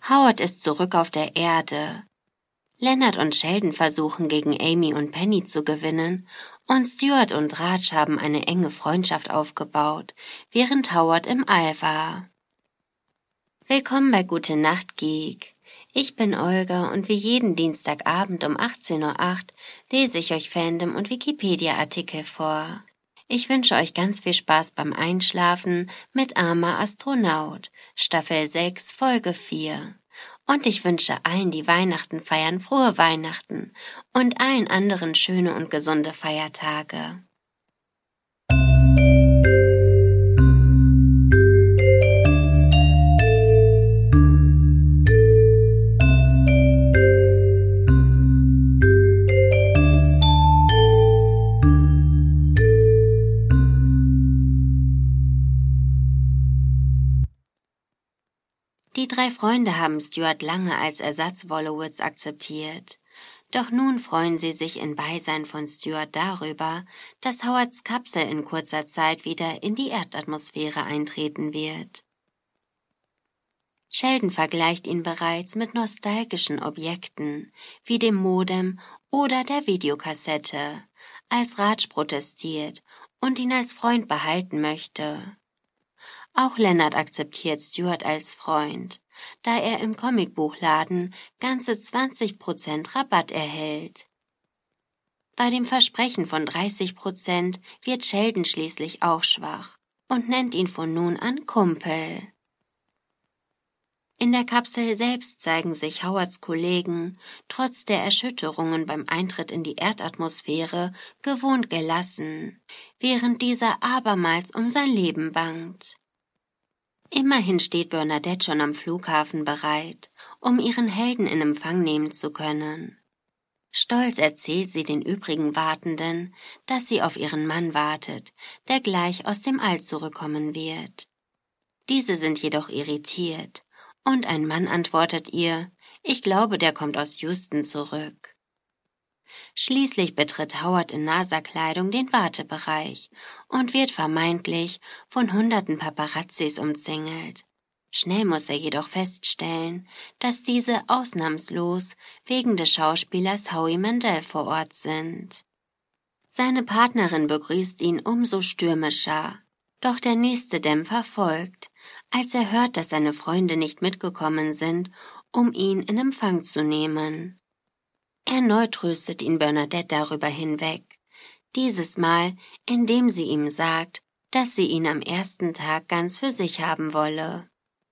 Howard ist zurück auf der Erde. Leonard und Sheldon versuchen, gegen Amy und Penny zu gewinnen, und Stuart und Raj haben eine enge Freundschaft aufgebaut, während Howard im All war. Willkommen bei Gute Nacht, Geek. Ich bin Olga und wie jeden Dienstagabend um 18:08 Uhr lese ich euch Fandom- und Wikipedia-Artikel vor. Ich wünsche euch ganz viel Spaß beim Einschlafen mit Armer Astronaut, Staffel 6, Folge 4. Und ich wünsche allen, die Weihnachten feiern, frohe Weihnachten und allen anderen schöne und gesunde Feiertage. Die 3 Freunde haben Stuart lange als Ersatz Wolowitz akzeptiert. Doch nun freuen sie sich in Beisein von Stuart darüber, dass Howards Kapsel in kurzer Zeit wieder in die Erdatmosphäre eintreten wird. Sheldon vergleicht ihn bereits mit nostalgischen Objekten, wie dem Modem oder der Videokassette, als Raj protestiert und ihn als Freund behalten möchte. Auch Leonard akzeptiert Stuart als Freund, da er im Comicbuchladen ganze 20% Rabatt erhält. Bei dem Versprechen von 30% wird Sheldon schließlich auch schwach und nennt ihn von nun an Kumpel. In der Kapsel selbst zeigen sich Howards Kollegen, trotz der Erschütterungen beim Eintritt in die Erdatmosphäre, gewohnt gelassen, während dieser abermals um sein Leben bangt. Immerhin steht Bernadette schon am Flughafen bereit, um ihren Helden in Empfang nehmen zu können. Stolz erzählt sie den übrigen Wartenden, dass sie auf ihren Mann wartet, der gleich aus dem All zurückkommen wird. Diese sind jedoch irritiert, und ein Mann antwortet ihr, ich glaube, der kommt aus Houston zurück. Schließlich betritt Howard in NASA-Kleidung den Wartebereich und wird vermeintlich von hunderten Paparazzis umzingelt. Schnell muss er jedoch feststellen, dass diese ausnahmslos wegen des Schauspielers Howie Mandel vor Ort sind. Seine Partnerin begrüßt ihn umso stürmischer, doch der nächste Dämpfer folgt, als er hört, dass seine Freunde nicht mitgekommen sind, um ihn in Empfang zu nehmen. Erneut tröstet ihn Bernadette darüber hinweg, dieses Mal, indem sie ihm sagt, dass sie ihn am ersten Tag ganz für sich haben wolle.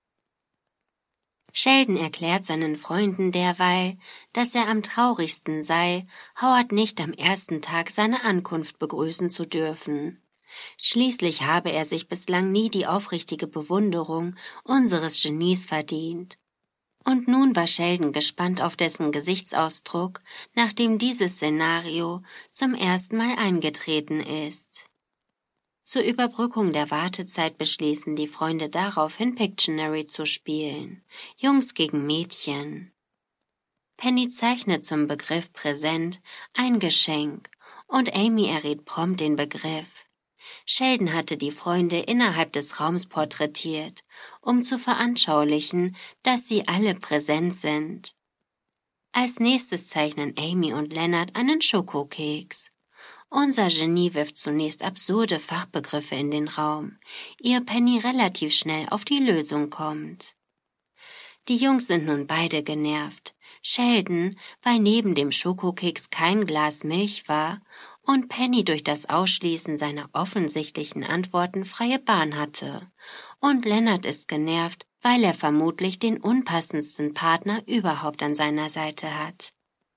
Sheldon erklärt seinen Freunden derweil, dass er am traurigsten sei, Howard nicht am ersten Tag seiner Ankunft begrüßen zu dürfen. Schließlich habe er sich bislang nie die aufrichtige Bewunderung unseres Genies verdient. Und nun war Sheldon gespannt auf dessen Gesichtsausdruck, nachdem dieses Szenario zum ersten Mal eingetreten ist. Zur Überbrückung der Wartezeit beschließen die Freunde daraufhin Pictionary zu spielen, Jungs gegen Mädchen. Penny zeichnet zum Begriff Präsent ein Geschenk und Amy errät prompt den Begriff. Sheldon hatte die Freunde innerhalb des Raums porträtiert, um zu veranschaulichen, dass sie alle präsent sind. Als nächstes zeichnen Amy und Leonard einen Schokokeks. Unser Genie wirft zunächst absurde Fachbegriffe in den Raum, ehe Penny relativ schnell auf die Lösung kommt. Die Jungs sind nun beide genervt. Sheldon, weil neben dem Schokokeks kein Glas Milch war, und Penny durch das Ausschließen seiner offensichtlichen Antworten freie Bahn hatte. Und Leonard ist genervt, weil er vermutlich den unpassendsten Partner überhaupt an seiner Seite hat.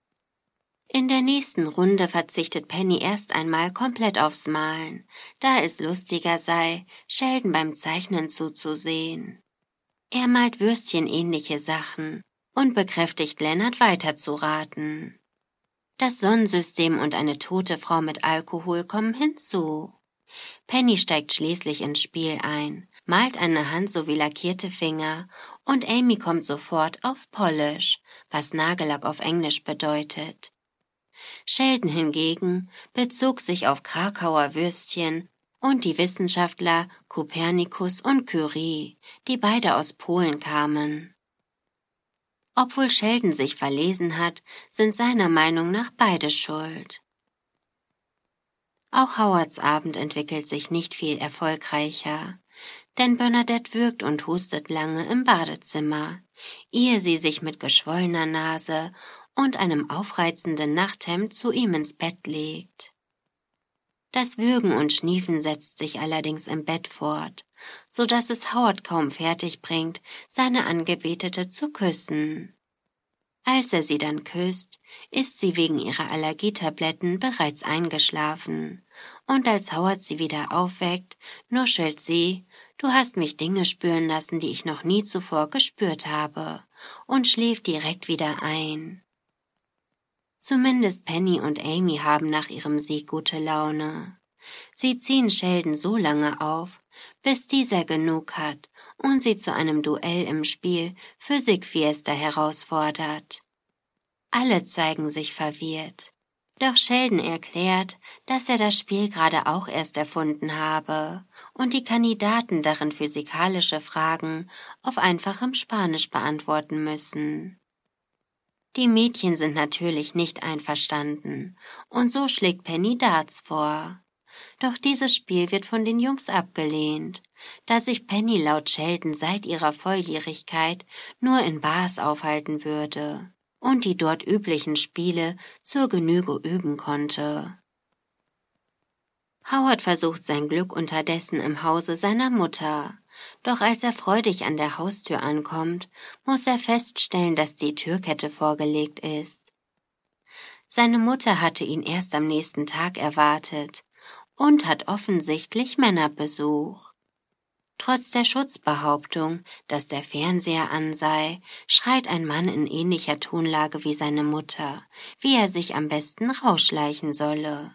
In der nächsten Runde verzichtet Penny erst einmal komplett aufs Malen, da es lustiger sei, Sheldon beim Zeichnen zuzusehen. Er malt würstchenähnliche Sachen und bekräftigt Leonard weiterzuraten. Das Sonnensystem und eine tote Frau mit Alkohol kommen hinzu. Penny steigt schließlich ins Spiel ein, malt eine Hand sowie lackierte Finger und Amy kommt sofort auf Polish, was Nagellack auf Englisch bedeutet. Sheldon hingegen bezog sich auf Krakauer Würstchen und die Wissenschaftler Kopernikus und Curie, die beide aus Polen kamen. Obwohl Sheldon sich verlesen hat, sind seiner Meinung nach beide schuld. Auch Howards Abend entwickelt sich nicht viel erfolgreicher, denn Bernadette würgt und hustet lange im Badezimmer, ehe sie sich mit geschwollener Nase und einem aufreizenden Nachthemd zu ihm ins Bett legt. Das Würgen und Schniefen setzt sich allerdings im Bett fort, so dass es Howard kaum fertig bringt, seine Angebetete zu küssen. Als er sie dann küsst, ist sie wegen ihrer Allergietabletten bereits eingeschlafen, und als Howard sie wieder aufweckt, nuschelt sie: »Du hast mich Dinge spüren lassen, die ich noch nie zuvor gespürt habe«, und schläft direkt wieder ein. Zumindest Penny und Amy haben nach ihrem Sieg gute Laune. Sie ziehen Sheldon so lange auf, bis dieser genug hat und sie zu einem Duell im Spiel Physik-Fiesta herausfordert. Alle zeigen sich verwirrt, doch Sheldon erklärt, dass er das Spiel gerade auch erst erfunden habe und die Kandidaten darin physikalische Fragen auf einfachem Spanisch beantworten müssen. Die Mädchen sind natürlich nicht einverstanden, und so schlägt Penny Darts vor. Doch dieses Spiel wird von den Jungs abgelehnt, da sich Penny laut Sheldon seit ihrer Volljährigkeit nur in Bars aufhalten würde und die dort üblichen Spiele zur Genüge üben konnte. Howard versucht sein Glück unterdessen im Hause seiner Mutter, doch als er freudig an der Haustür ankommt, muss er feststellen, dass die Türkette vorgelegt ist. Seine Mutter hatte ihn erst am nächsten Tag erwartet und hat offensichtlich Männerbesuch. Trotz der Schutzbehauptung, dass der Fernseher an sei, schreit ein Mann in ähnlicher Tonlage wie seine Mutter, wie er sich am besten rausschleichen solle.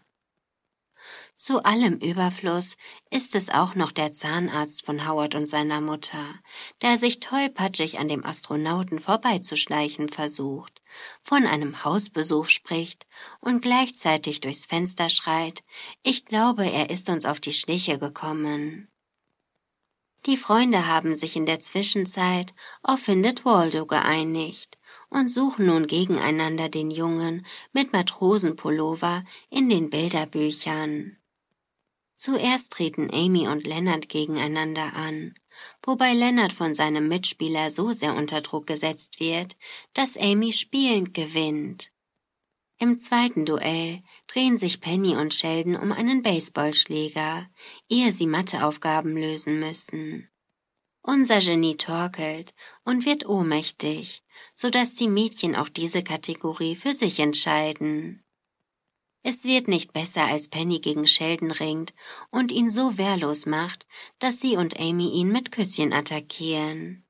Zu allem Überfluss ist es auch noch der Zahnarzt von Howard und seiner Mutter, der sich tollpatschig an dem Astronauten vorbeizuschleichen versucht, von einem Hausbesuch spricht und gleichzeitig durchs Fenster schreit: »Ich glaube, er ist uns auf die Schliche gekommen.« Die Freunde haben sich in der Zwischenzeit auf Findet Waldo geeinigt und suchen nun gegeneinander den Jungen mit Matrosenpullover in den Bilderbüchern. Zuerst treten Amy und Leonard gegeneinander an, wobei Leonard von seinem Mitspieler so sehr unter Druck gesetzt wird, dass Amy spielend gewinnt. Im zweiten Duell drehen sich Penny und Sheldon um einen Baseballschläger, ehe sie Matheaufgaben lösen müssen. Unser Genie torkelt und wird ohnmächtig, sodass die Mädchen auch diese Kategorie für sich entscheiden. Es wird nicht besser, als Penny gegen Sheldon ringt und ihn so wehrlos macht, dass sie und Amy ihn mit Küsschen attackieren.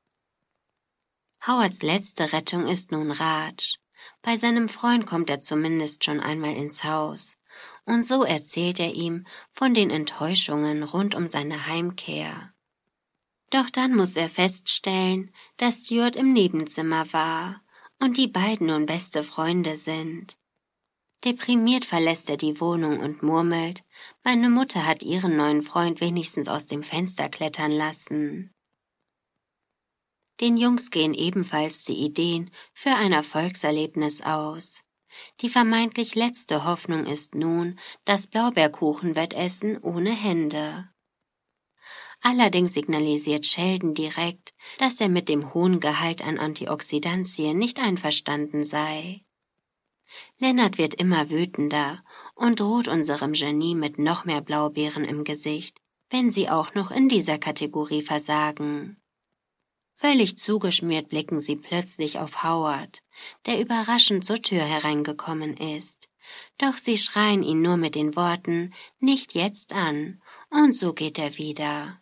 Howards letzte Rettung ist nun Raj. Bei seinem Freund kommt er zumindest schon einmal ins Haus, und so erzählt er ihm von den Enttäuschungen rund um seine Heimkehr. Doch dann muss er feststellen, dass Stuart im Nebenzimmer war und die beiden nun beste Freunde sind. Deprimiert verlässt er die Wohnung und murmelt: »Meine Mutter hat ihren neuen Freund wenigstens aus dem Fenster klettern lassen.« Den Jungs gehen ebenfalls die Ideen für ein Erfolgserlebnis aus. Die vermeintlich letzte Hoffnung ist nun das Blaubeerkuchenwettessen ohne Hände. Allerdings signalisiert Sheldon direkt, dass er mit dem hohen Gehalt an Antioxidantien nicht einverstanden sei. Leonard wird immer wütender und droht unserem Genie mit noch mehr Blaubeeren im Gesicht, wenn sie auch noch in dieser Kategorie versagen. Völlig zugeschmiert blicken sie plötzlich auf Howard, der überraschend zur Tür hereingekommen ist. Doch sie schreien ihn nur mit den Worten »Nicht jetzt« an, und so geht er wieder.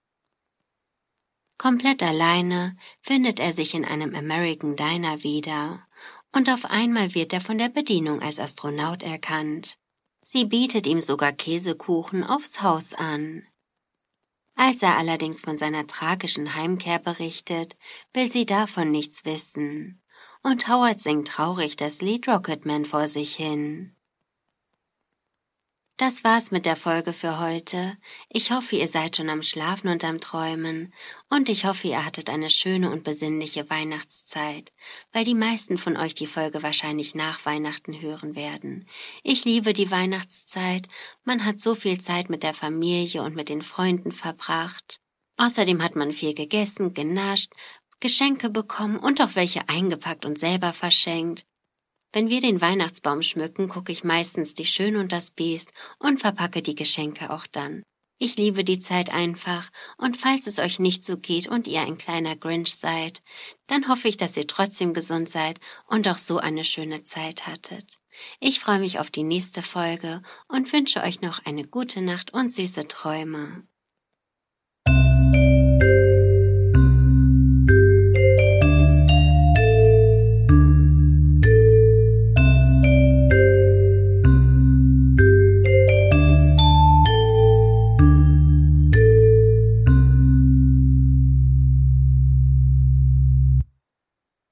Komplett alleine findet er sich in einem American Diner wieder, und auf einmal wird er von der Bedienung als Astronaut erkannt. Sie bietet ihm sogar Käsekuchen aufs Haus an. Als er allerdings von seiner tragischen Heimkehr berichtet, will sie davon nichts wissen, und Howard singt traurig das Lied Rocketman vor sich hin. Das war's mit der Folge für heute. Ich hoffe, ihr seid schon am Schlafen und am Träumen. Und ich hoffe, ihr hattet eine schöne und besinnliche Weihnachtszeit, weil die meisten von euch die Folge wahrscheinlich nach Weihnachten hören werden. Ich liebe die Weihnachtszeit. Man hat so viel Zeit mit der Familie und mit den Freunden verbracht. Außerdem hat man viel gegessen, genascht, Geschenke bekommen und auch welche eingepackt und selber verschenkt. Wenn wir den Weihnachtsbaum schmücken, gucke ich meistens Die Schöne und das Biest und verpacke die Geschenke auch dann. Ich liebe die Zeit einfach, und falls es euch nicht so geht und ihr ein kleiner Grinch seid, dann hoffe ich, dass ihr trotzdem gesund seid und auch so eine schöne Zeit hattet. Ich freue mich auf die nächste Folge und wünsche euch noch eine gute Nacht und süße Träume.